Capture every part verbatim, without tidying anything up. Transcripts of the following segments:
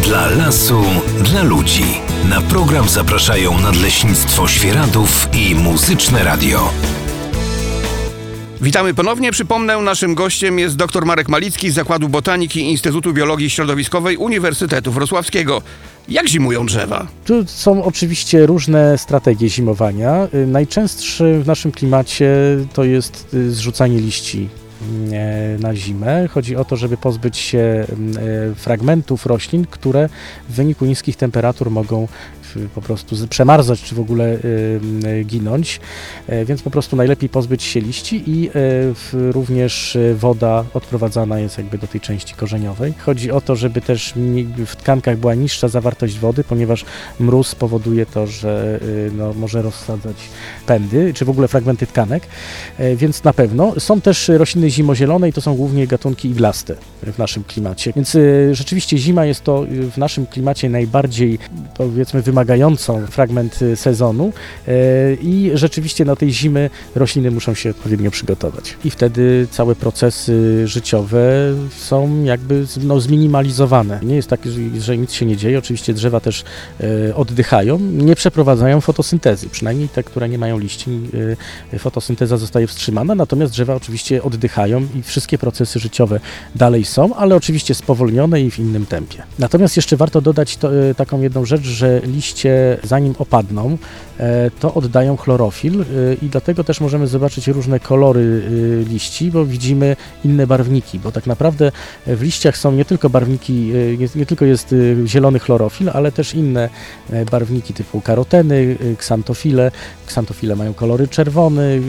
Dla lasu, dla ludzi. Na program zapraszają Nadleśnictwo Świeradów i Muzyczne Radio. Witamy ponownie. Przypomnę, naszym gościem jest dr Marek Malicki z Zakładu Botaniki Instytutu Biologii Środowiskowej Uniwersytetu Wrocławskiego. Jak zimują drzewa? Tu są oczywiście różne strategie zimowania. Najczęstsze w naszym klimacie to jest zrzucanie liści na zimę. Chodzi o to, żeby pozbyć się fragmentów roślin, które w wyniku niskich temperatur mogą po prostu przemarzać, czy w ogóle ginąć, więc po prostu najlepiej pozbyć się liści i również woda odprowadzana jest jakby do tej części korzeniowej. Chodzi o to, żeby też w tkankach była niższa zawartość wody, ponieważ mróz powoduje to, że no, może rozsadzać pędy, czy w ogóle fragmenty tkanek, więc na pewno. Są też rośliny zimozielone i to są głównie gatunki iglaste w naszym klimacie, więc rzeczywiście zima jest to w naszym klimacie najbardziej, powiedzmy, wymagającą fragment sezonu i rzeczywiście na tej zimy rośliny muszą się odpowiednio przygotować. I wtedy całe procesy życiowe są jakby no, zminimalizowane. Nie jest tak, że, że nic się nie dzieje. Oczywiście drzewa też oddychają, nie przeprowadzają fotosyntezy, przynajmniej te, które nie mają liści, fotosynteza zostaje wstrzymana, natomiast drzewa oczywiście oddychają i wszystkie procesy życiowe dalej są, ale oczywiście spowolnione i w innym tempie. Natomiast jeszcze warto dodać to, taką jedną rzecz, że liście zanim opadną, to oddają chlorofil i dlatego też możemy zobaczyć różne kolory liści, bo widzimy inne barwniki, bo tak naprawdę w liściach są nie tylko barwniki, nie, nie tylko jest zielony chlorofil, ale też inne barwniki typu karoteny, ksantofile. Ksantofile mają kolory czerwony,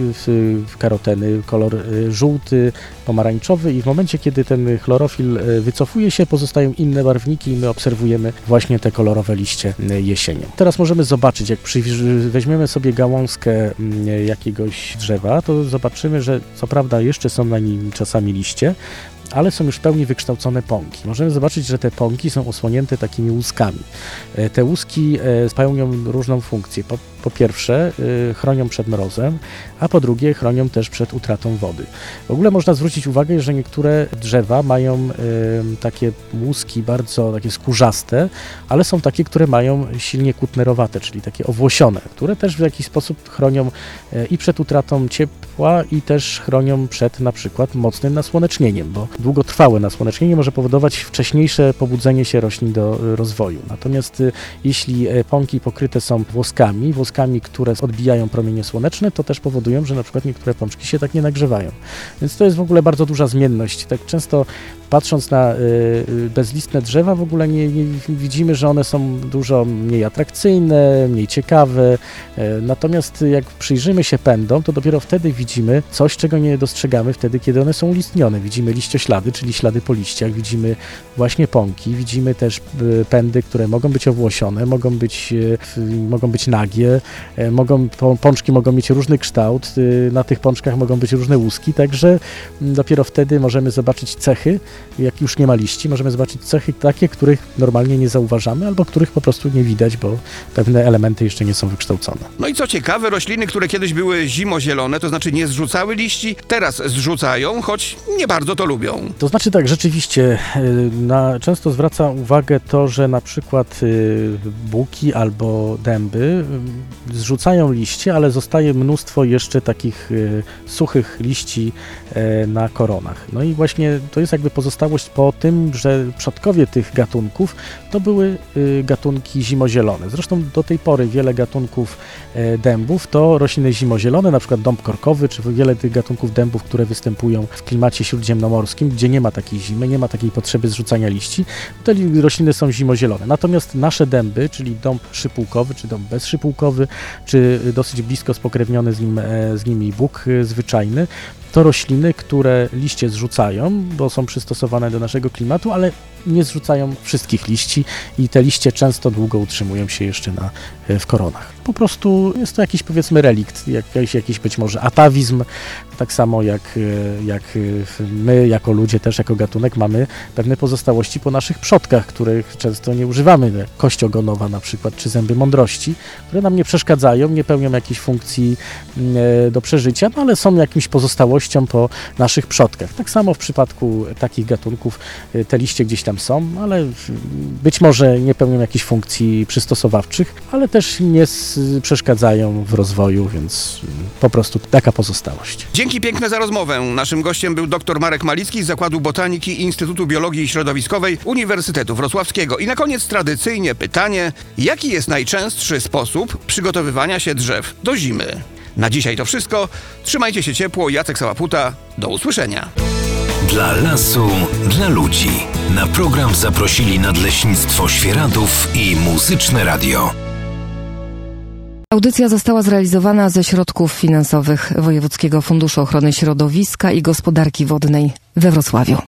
karoteny kolor żółty, pomarańczowy i w momencie, kiedy ten chlorofil wycofuje się, pozostają inne barwniki i my obserwujemy właśnie te kolorowe liście jesienią. Teraz możemy zobaczyć, jak przy, weźmiemy sobie gałązkę jakiegoś drzewa, to zobaczymy, że co prawda jeszcze są na nim czasami liście, ale są już w pełni wykształcone pąki. Możemy zobaczyć, że te pąki są osłonięte takimi łuskami. Te łuski spełnią różną funkcję. Po, po pierwsze chronią przed mrozem, a po drugie chronią też przed utratą wody. W ogóle można zwrócić uwagę, że niektóre drzewa mają takie łuski bardzo takie skórzaste, ale są takie, które mają silnie kutnerowate, czyli takie owłosione, które też w jakiś sposób chronią i przed utratą ciepła i też chronią przed na przykład mocnym nasłonecznieniem, bo długotrwałe nasłonecznienie może powodować wcześniejsze pobudzenie się roślin do rozwoju. Natomiast jeśli pąki pokryte są włoskami, włoskami, które odbijają promienie słoneczne, to też powodują, że na przykład niektóre pączki się tak nie nagrzewają. Więc to jest w ogóle bardzo duża zmienność. Tak często patrząc na y, bezlistne drzewa w ogóle nie, nie widzimy, że one są dużo mniej atrakcyjne, mniej ciekawe. Y, natomiast jak przyjrzymy się pędom, to dopiero wtedy widzimy coś, czego nie dostrzegamy wtedy, kiedy one są ulistnione. Widzimy liścioślady, czyli ślady po liściach, widzimy właśnie pąki, widzimy też y, pędy, które mogą być owłosione, mogą być, y, mogą być nagie, y, mogą, pączki mogą mieć różny kształt, y, na tych pączkach mogą być różne łuski, także y, dopiero wtedy możemy zobaczyć cechy, jak już nie ma liści, możemy zobaczyć cechy takie, których normalnie nie zauważamy, albo których po prostu nie widać, bo pewne elementy jeszcze nie są wykształcone. No i co ciekawe, rośliny, które kiedyś były zimozielone, to znaczy nie zrzucały liści, teraz zrzucają, choć nie bardzo to lubią. To znaczy tak, rzeczywiście na, często zwraca uwagę to, że na przykład buki albo dęby zrzucają liście, ale zostaje mnóstwo jeszcze takich suchych liści na koronach. No i właśnie to jest jakby pozostałość po tym, że przodkowie tych gatunków to były gatunki zimozielone. Zresztą do tej pory wiele gatunków dębów to rośliny zimozielone, na przykład dąb korkowy, czy wiele tych gatunków dębów, które występują w klimacie śródziemnomorskim, gdzie nie ma takiej zimy, nie ma takiej potrzeby zrzucania liści, te rośliny są zimozielone. Natomiast nasze dęby, czyli dąb szypułkowy, czy dąb bezszypułkowy, czy dosyć blisko spokrewniony z nim, z nimi buk zwyczajny, to rośliny, które liście zrzucają, bo są przystosowane do naszego klimatu, ale nie zrzucają wszystkich liści i te liście często długo utrzymują się jeszcze na, w koronach. Po prostu jest to jakiś, powiedzmy, relikt, jakiś, jakiś być może atawizm, tak samo jak, jak my jako ludzie też, jako gatunek mamy pewne pozostałości po naszych przodkach, których często nie używamy, kość ogonowa na przykład, czy zęby mądrości, które nam nie przeszkadzają, nie pełnią jakiejś funkcji do przeżycia, no ale są jakimś pozostałością po naszych przodkach. Tak samo w przypadku takich gatunków te liście gdzieś tam tam są, ale być może nie pełnią jakichś funkcji przystosowawczych, ale też nie s- przeszkadzają w rozwoju, więc po prostu taka pozostałość. Dzięki piękne za rozmowę. Naszym gościem był dr Marek Malicki z Zakładu Botaniki Instytutu Biologii Środowiskowej Uniwersytetu Wrocławskiego. I na koniec tradycyjnie pytanie, jaki jest najczęstszy sposób przygotowywania się drzew do zimy? Na dzisiaj to wszystko. Trzymajcie się ciepło. Jacek Sałaputa. Do usłyszenia. Dla lasu, dla ludzi. Na program zaprosili Nadleśnictwo Świeradów i Muzyczne Radio. Audycja została zrealizowana ze środków finansowych Wojewódzkiego Funduszu Ochrony Środowiska i Gospodarki Wodnej we Wrocławiu.